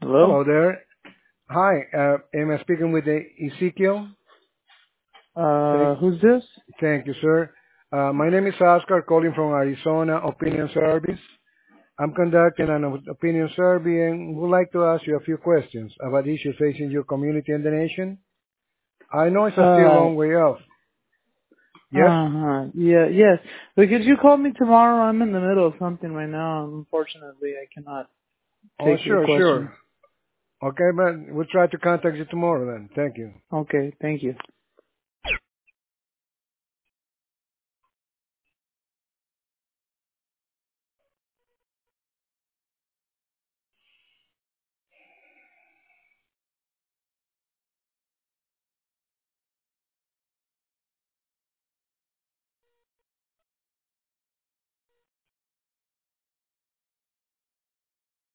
Hello? Hello there. Hi, am I speaking with Ezekiel? Thank, Who's this? thank you, sir. My name is Oscar, calling from Arizona Opinion Service. I'm conducting an opinion survey and would like to ask you a few questions about issues facing your community and the nation. I know it's still a Uh, long way off. Yes? uh-huh. Yeah, yes. But could you call me tomorrow? I'm in the middle of something right now. Unfortunately, I cannot Oh, take your sure, question. sure. Okay, but we'll try to contact you tomorrow then. Thank you. Okay, thank you.